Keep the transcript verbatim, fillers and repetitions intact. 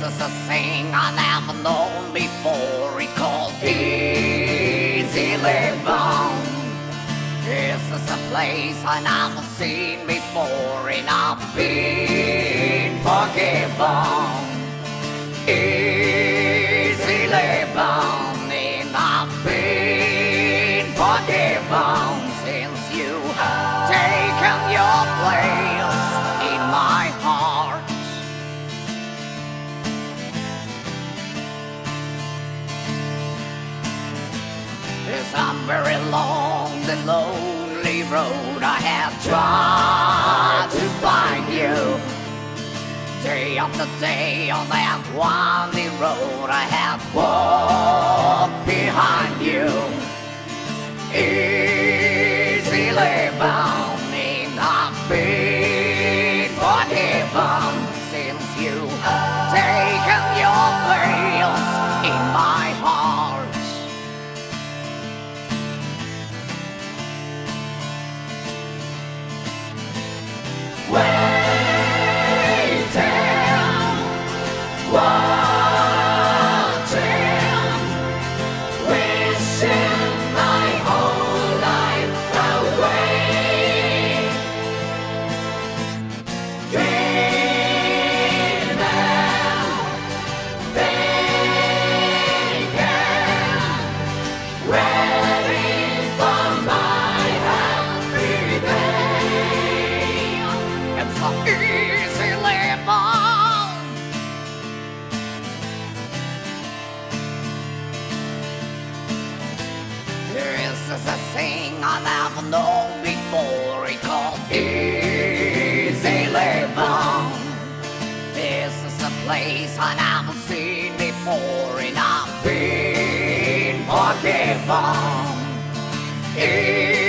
is a thing I never known before. It's called easy living. This is a place I never seen before, and I've been forgiven. Easy living, and I've been forgiven since you taken your place in my heart. It's a very long and lonely road I have tried to find you. Day after day on that winding road I have walked behind you. Easy living, and I've been forgiven since you taken your place in my heart. This is a thing I never known before. It's called easy living. This is a place I never seen before, and I've been forgiven. Easy